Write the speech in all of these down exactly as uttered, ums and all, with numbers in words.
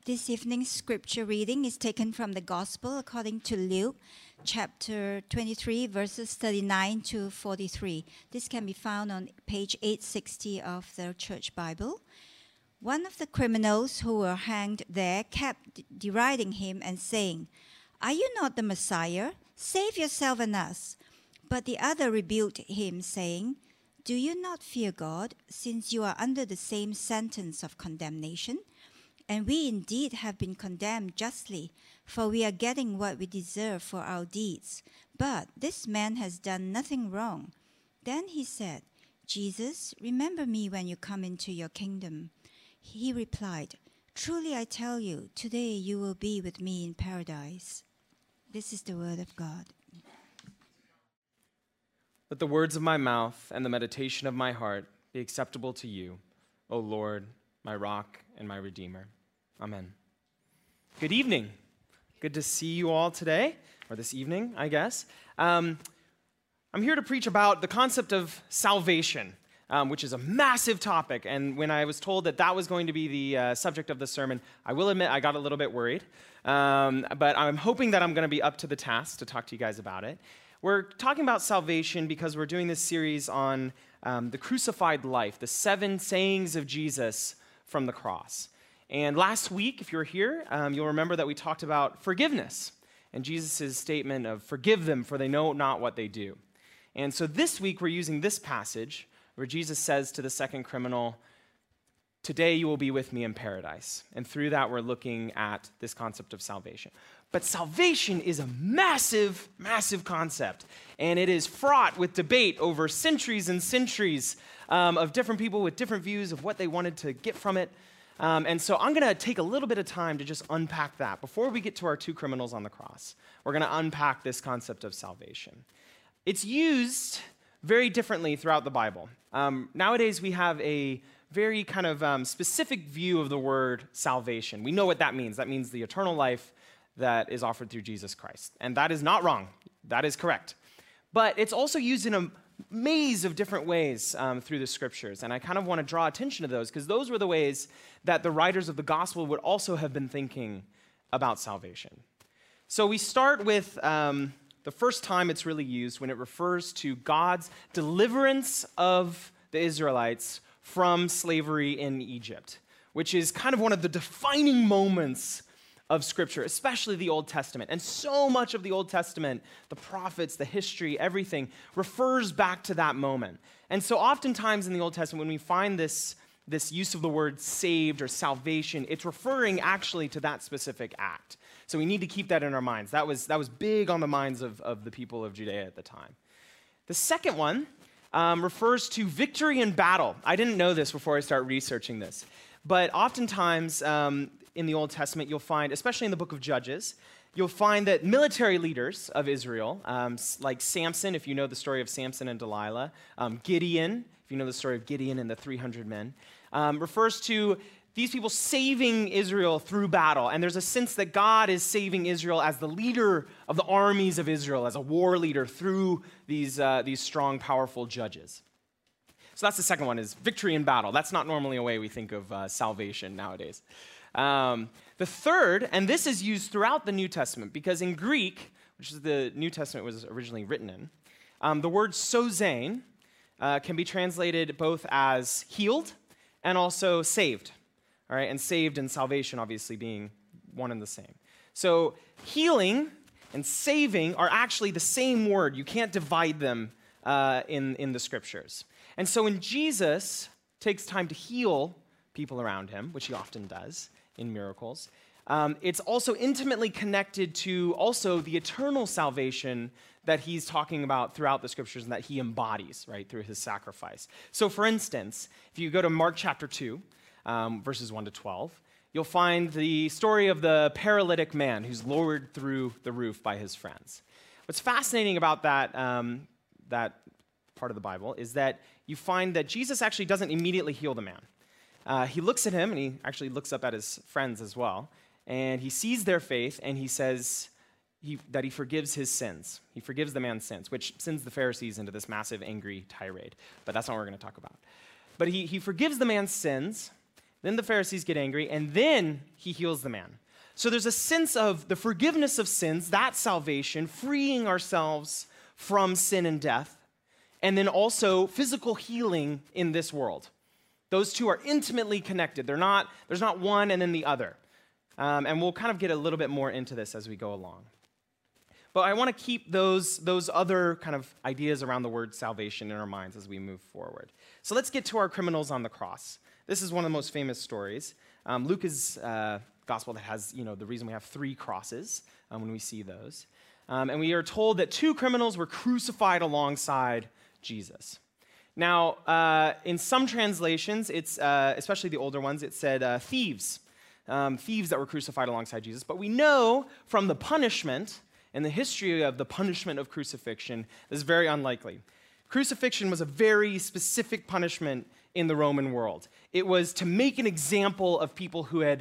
This evening's scripture reading is taken from the Gospel according to Luke, chapter twenty-three, verses thirty-nine to forty-three. This can be found on page eight sixty of the Church Bible. One of the criminals who were hanged there kept deriding him and saying, "Are you not the Messiah? Save yourself and us." But the other rebuked him, saying, "Do you not fear God, since you are under the same sentence of condemnation? And we indeed have been condemned justly, for we are getting what we deserve for our deeds. But this man has done nothing wrong." Then he said, "Jesus, remember me when you come into your kingdom." He replied, "Truly I tell you, today you will be with me in paradise." This is the word of God. Let the words of my mouth and the meditation of my heart be acceptable to you, O Lord, my rock and my redeemer. Amen. Good evening. Good to see you all today, or this evening, I guess. Um, I'm here to preach about the concept of salvation, um, which is a massive topic. And when I was told that that was going to be the uh, subject of the sermon, I will admit I got a little bit worried. Um, but I'm hoping that I'm going to be up to the task to talk to you guys about it. We're talking about salvation because we're doing this series on um, the crucified life, the seven sayings of Jesus from the cross. And last week, if you were here, um, you'll remember that we talked about forgiveness and Jesus' statement of "forgive them, for they know not what they do." And so this week, we're using this passage where Jesus says to the second criminal, "Today you will be with me in paradise." And through that, we're looking at this concept of salvation. But salvation is a massive, massive concept, and it is fraught with debate over centuries and centuries um, of different people with different views of what they wanted to get from it. Um, and so I'm going to take a little bit of time to just unpack that. Before we get to our two criminals on the cross, we're going to unpack this concept of salvation. It's used very differently throughout the Bible. Um, nowadays, we have a very kind of um, specific view of the word salvation. We know what that means. That means the eternal life that is offered through Jesus Christ. And that is not wrong. That is correct. But it's also used in a maze of different ways um, through the scriptures. And I kind of want to draw attention to those because those were the ways that the writers of the gospel would also have been thinking about salvation. So we start with um, the first time it's really used when it refers to God's deliverance of the Israelites from slavery in Egypt, which is kind of one of the defining moments of Scripture, especially the Old Testament. And so much of the Old Testament, the prophets, the history, everything, refers back to that moment. And so oftentimes in the Old Testament, when we find this, this use of the word saved or salvation, it's referring actually to that specific act. So we need to keep that in our minds. That was, that was big on the minds of, of the people of Judea at the time. The second one um, refers to victory in battle. I didn't know this before I started researching this. But oftentimes um, in the Old Testament, you'll find, especially in the book of Judges, you'll find that military leaders of Israel, um, like Samson, if you know the story of Samson and Delilah, um, Gideon, if you know the story of Gideon and the three hundred men, um, refers to these people saving Israel through battle. And there's a sense that God is saving Israel as the leader of the armies of Israel, as a war leader through these, uh, these strong, powerful judges. So that's the second one, is victory in battle. That's not normally a way we think of uh, salvation nowadays. Um, the third, and this is used throughout the New Testament, because in Greek, which is the New Testament was originally written in, um, the word sozein uh, can be translated both as healed and also saved. All right, and saved and salvation obviously being one and the same. So healing and saving are actually the same word. You can't divide them uh, in, in the scriptures. And so when Jesus takes time to heal people around him, which he often does in miracles, um, it's also intimately connected to also the eternal salvation that he's talking about throughout the scriptures and that he embodies, right, through his sacrifice. So for instance, if you go to Mark chapter two, um, verses one to twelve, you'll find the story of the paralytic man who's lowered through the roof by his friends. What's fascinating about that, um, that part of the Bible is that you find that Jesus actually doesn't immediately heal the man. Uh, he looks at him, and he actually looks up at his friends as well, and he sees their faith, and he says he, that he forgives his sins. He forgives the man's sins, which sends the Pharisees into this massive, angry tirade. But that's not what we're going to talk about. But he, he forgives the man's sins. Then the Pharisees get angry, and then he heals the man. So there's a sense of the forgiveness of sins, that salvation, freeing ourselves from sin and death, and then also physical healing in this world. Those two are intimately connected. They're not, there's not one and then the other. Um, and we'll kind of get a little bit more into this as we go along. But I want to keep those, those other kind of ideas around the word salvation in our minds as we move forward. So let's get to our criminals on the cross. This is one of the most famous stories. Um, Luke is uh, gospel that has, you know, the reason we have three crosses um, when we see those. Um, and we are told that two criminals were crucified alongside Jesus. Now, uh, in some translations, it's uh, especially the older ones, it said uh, thieves, um, thieves that were crucified alongside Jesus. But we know from the punishment and the history of the punishment of crucifixion, this is very unlikely. Crucifixion was a very specific punishment in the Roman world. It was to make an example of people who had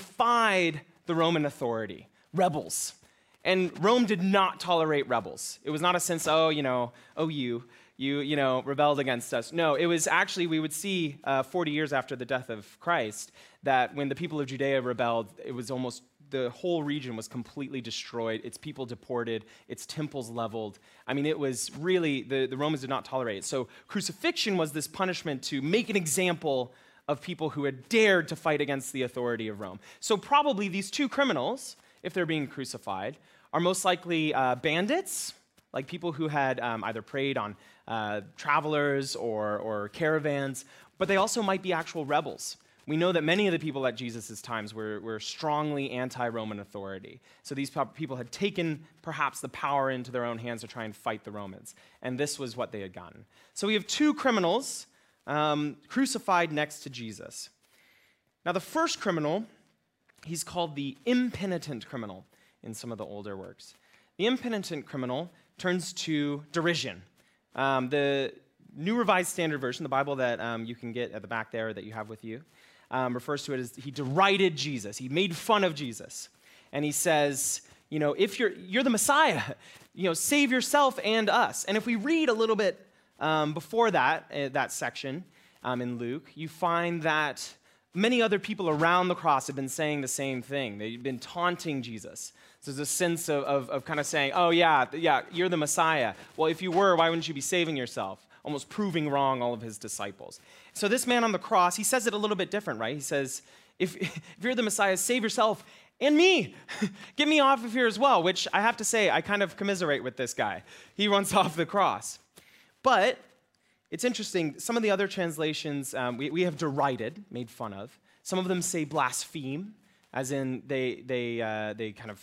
defied the Roman authority, rebels. And Rome did not tolerate rebels. It was not a sense, oh, you know, oh, you, you, you know, rebelled against us. No, it was actually, we would see uh, forty years after the death of Christ, that when the people of Judea rebelled, it was almost, the whole region was completely destroyed, its people deported, its temples leveled. I mean, it was really, the, the Romans did not tolerate it. So crucifixion was this punishment to make an example of people who had dared to fight against the authority of Rome. So probably these two criminals, if they're being crucified, are most likely uh, bandits, like people who had um, either preyed on uh, travelers or, or caravans, but they also might be actual rebels. We know that many of the people at Jesus' times were, were strongly anti-Roman authority. So these people had taken perhaps the power into their own hands to try and fight the Romans. And this was what they had gotten. So we have two criminals um, crucified next to Jesus. Now the first criminal, he's called the impenitent criminal in some of the older works. The impenitent criminal turns to derision. Um, the New Revised Standard Version, the Bible that um, you can get at the back there that you have with you, Um, refers to it as he derided Jesus. He made fun of Jesus. And he says, you know, if you're you're the Messiah, you know, save yourself and us. And if we read a little bit um, before that, uh, that section um, in Luke, you find that many other people around the cross have been saying the same thing. They've been taunting Jesus. So there's a sense of, of, of kind of saying, oh, yeah, yeah, you're the Messiah. Well, if you were, why wouldn't you be saving yourself? Almost proving wrong all of his disciples. So this man on the cross, he says it a little bit different, right? He says, if, if you're the Messiah, save yourself and me. Get me off of here as well, which I have to say, I kind of commiserate with this guy. He runs off the cross. But it's interesting, some of the other translations, um, we, we have derided, made fun of. Some of them say blaspheme, as in they, they, uh, they kind of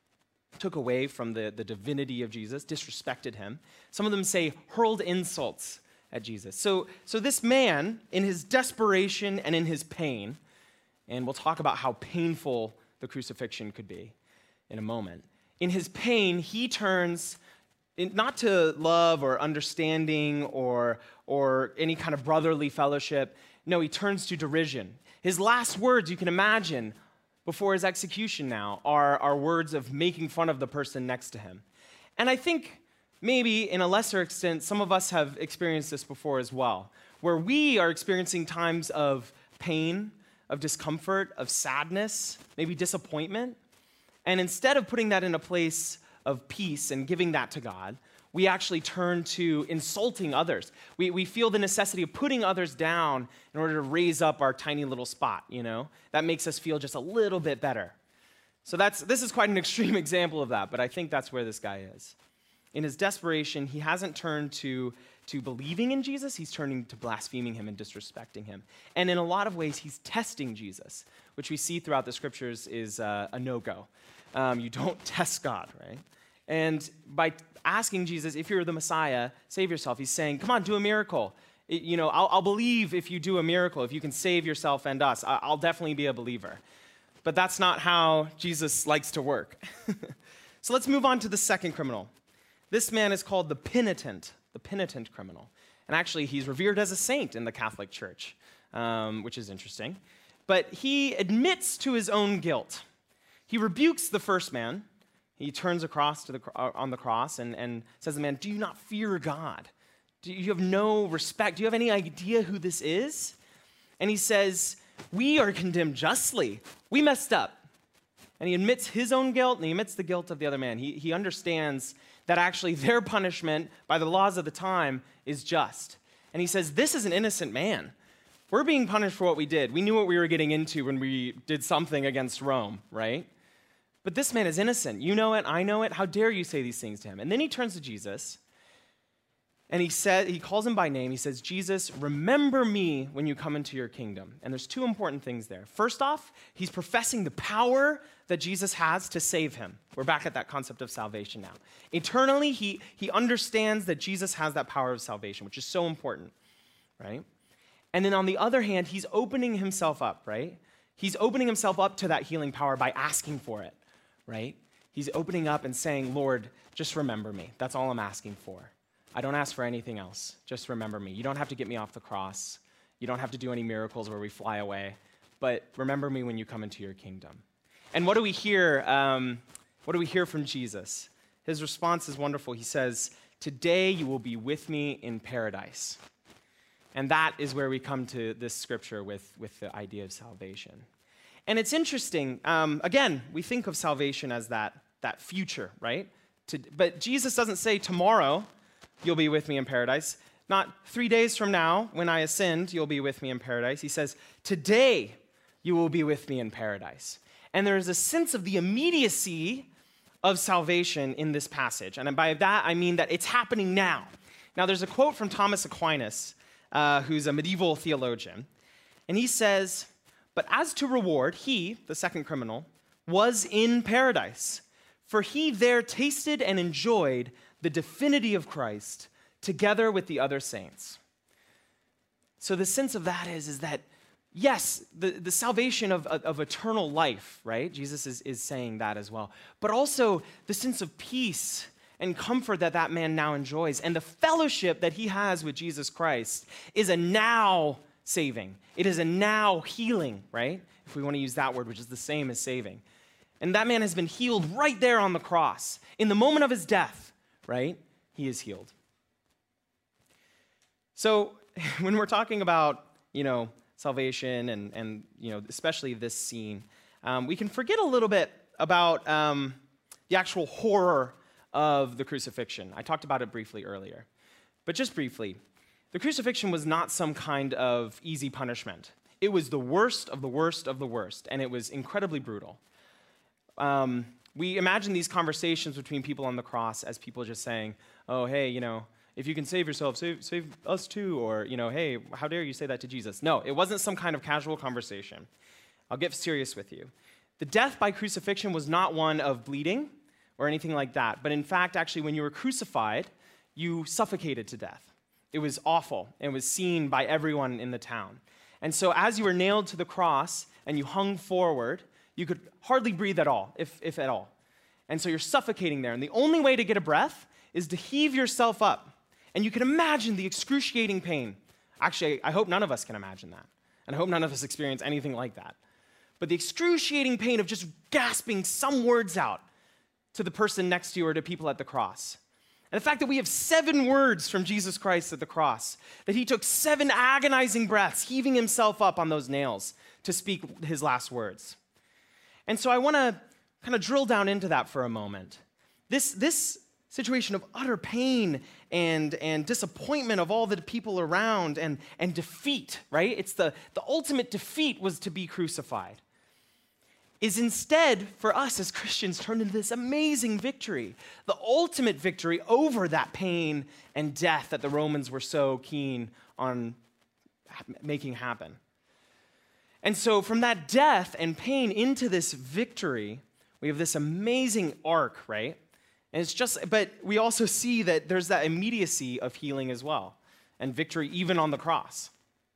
took away from the, the divinity of Jesus, disrespected him. Some of them say hurled insults at Jesus. So, so this man, in his desperation and in his pain, and we'll talk about how painful the crucifixion could be in a moment. In his pain, he turns in, not to love or understanding or, or any kind of brotherly fellowship. No, he turns to derision. His last words, you can imagine, before his execution now, are, are words of making fun of the person next to him. And I think maybe in a lesser extent, some of us have experienced this before as well, where we are experiencing times of pain, of discomfort, of sadness, maybe disappointment. And instead of putting that in a place of peace and giving that to God, we actually turn to insulting others. We, we feel the necessity of putting others down in order to raise up our tiny little spot, you know? That makes us feel just a little bit better. So that's this is quite an extreme example of that, but I think that's where this guy is. In his desperation, he hasn't turned to, to believing in Jesus, he's turning to blaspheming him and disrespecting him. And in a lot of ways, he's testing Jesus, which we see throughout the scriptures is uh, a no-go. Um, you don't test God, right? And by asking Jesus, if you're the Messiah, save yourself, he's saying, come on, do a miracle. It, you know, I'll, I'll believe if you do a miracle, if you can save yourself and us, I, I'll definitely be a believer. But that's not how Jesus likes to work. So let's move on to the second criminal. This man is called the penitent, the penitent criminal. And actually, he's revered as a saint in the Catholic Church, um, which is interesting. But he admits to his own guilt. He rebukes the first man. He turns across to the, on the cross and, and says to the man, do you not fear God? Do you have no respect? Do you have any idea who this is? And he says, we are condemned justly. We messed up. And he admits his own guilt, and he admits the guilt of the other man. He, he understands that actually their punishment by the laws of the time is just. And he says, this is an innocent man. We're being punished for what we did. We knew what we were getting into when we did something against Rome, right? But this man is innocent. You know it, I know it. How dare you say these things to him? And then he turns to Jesus, and he said, he calls him by name. He says, Jesus, remember me when you come into your kingdom. And there's two important things there. First off, he's professing the power that Jesus has to save him. We're back at that concept of salvation now. Eternally, he, he understands that Jesus has that power of salvation, which is so important, right? And then on the other hand, he's opening himself up, right? He's opening himself up to that healing power by asking for it, right? He's opening up and saying, Lord, just remember me. That's all I'm asking for. I don't ask for anything else. Just remember me. You don't have to get me off the cross. You don't have to do any miracles where we fly away. But remember me when you come into your kingdom. And what do we hear? Um, what do we hear from Jesus? His response is wonderful. He says, today you will be with me in paradise. And that is where we come to this scripture with, with the idea of salvation. And it's interesting. Um, again, we think of salvation as that, that future, right? To, but Jesus doesn't say tomorrow you'll be with me in paradise. Not three days from now, when I ascend, you'll be with me in paradise. He says, today you will be with me in paradise. And there is a sense of the immediacy of salvation in this passage. And by that, I mean that it's happening now. Now, there's a quote from Thomas Aquinas, uh, who's a medieval theologian. And he says, but as to reward, he, the second criminal, was in paradise. For he there tasted and enjoyed the divinity of Christ together with the other saints. So the sense of that is, is that, yes, the, the salvation of, of, of eternal life, right? Jesus is, is saying that as well. But also the sense of peace and comfort that that man now enjoys. And the fellowship that he has with Jesus Christ is a now saving. It is a now healing, right? If we want to use that word, which is the same as saving. And that man has been healed right there on the cross. In the moment of his death, right? He is healed. So when we're talking about, you know, salvation and, and you know, especially this scene, um, we can forget a little bit about um, the actual horror of the crucifixion. I talked about it briefly earlier. But just briefly, the crucifixion was not some kind of easy punishment. It was the worst of the worst of the worst, and it was incredibly brutal. Um, we imagine these conversations between people on the cross as people just saying, oh, hey, you know, if you can save yourself, save, save us too, or, you know, hey, how dare you say that to Jesus? No, it wasn't some kind of casual conversation. I'll get serious with you. The death by crucifixion was not one of bleeding or anything like that, but in fact, actually, when you were crucified, you suffocated to death. It was awful. It was seen by everyone in the town. And so as you were nailed to the cross and you hung forward, you could hardly breathe at all, if, if at all. And so you're suffocating there. And the only way to get a breath is to heave yourself up. And you can imagine the excruciating pain. Actually, I hope none of us can imagine that. And I hope none of us experience anything like that. But the excruciating pain of just gasping some words out to the person next to you or to people at the cross. And the fact that we have seven words from Jesus Christ at the cross, that he took seven agonizing breaths, heaving himself up on those nails to speak his last words. And so I want to kind of drill down into that for a moment. This, this situation of utter pain and, and disappointment of all the people around and, and defeat, right? It's the, the ultimate defeat was to be crucified. Is instead, for us as Christians, turned into this amazing victory, the ultimate victory over that pain and death that the Romans were so keen on making happen. And so from that death and pain into this victory, we have this amazing arc, right? And it's just, but we also see that there's that immediacy of healing as well, and victory even on the cross.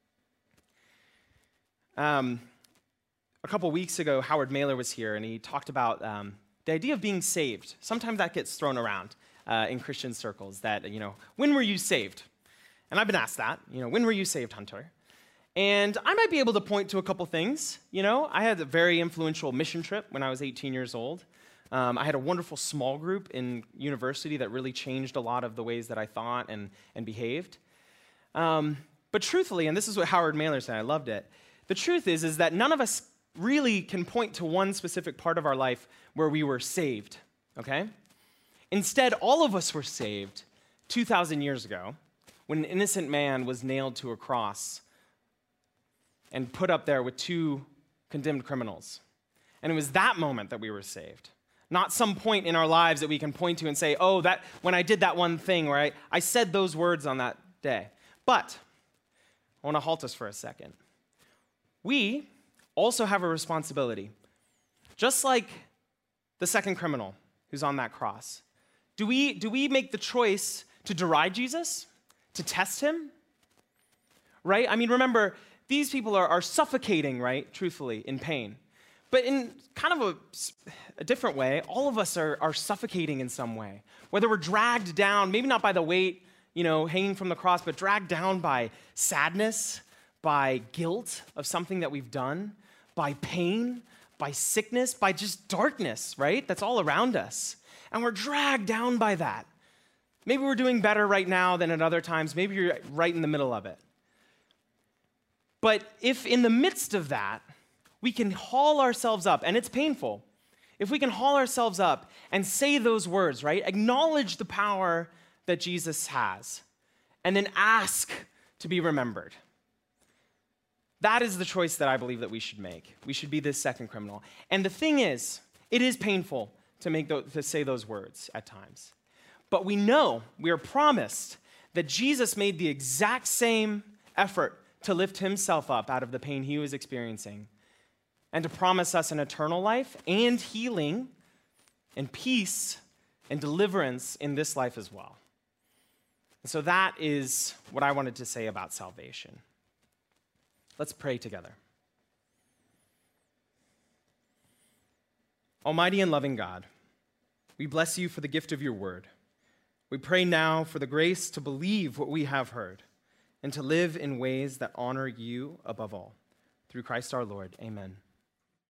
Um, a couple weeks ago, Howard Mailer was here, and he talked about um, the idea of being saved. Sometimes that gets thrown around uh, in Christian circles, that, you know, when were you saved? And I've been asked that, you know, when were you saved, Hunter? And I might be able to point to a couple things. You know, I had a very influential mission trip when I was eighteen years old. Um, I had a wonderful small group in university that really changed a lot of the ways that I thought and, and behaved. Um, but truthfully, and this is what Howard Mailer said, I loved it, the truth is, is that none of us really can point to one specific part of our life where we were saved, okay? Instead, all of us were saved two thousand years ago when an innocent man was nailed to a cross and put up there with two condemned criminals. And it was that moment that we were saved. Not some point in our lives that we can point to and say, oh, that when I did that one thing where I, I said those words on that day. But I want to halt us for a second. We also have a responsibility. Just like the second criminal who's on that cross. Do we, do we make the choice to deride Jesus? To test him? Right? I mean, remember, these people are, are suffocating, right? Truthfully, in pain. But in kind of a, a different way, all of us are, are suffocating in some way. Whether we're dragged down, maybe not by the weight, you know, hanging from the cross, but dragged down by sadness, by guilt of something that we've done, by pain, by sickness, by just darkness, right? That's all around us. And we're dragged down by that. Maybe we're doing better right now than at other times. Maybe you're right in the middle of it. But if in the midst of that, we can haul ourselves up, and it's painful, if we can haul ourselves up and say those words, right? Acknowledge the power that Jesus has, and then ask to be remembered. That is the choice that I believe that we should make. We should be this second criminal. And the thing is, it is painful to make those, to say those words at times. But we know, we are promised that Jesus made the exact same effort to lift himself up out of the pain he was experiencing and to promise us an eternal life and healing and peace and deliverance in this life as well. And so that is what I wanted to say about salvation. Let's pray together. Almighty and loving God, we bless you for the gift of your word. We pray now for the grace to believe what we have heard and to live in ways that honor you above all. Through Christ our Lord, amen.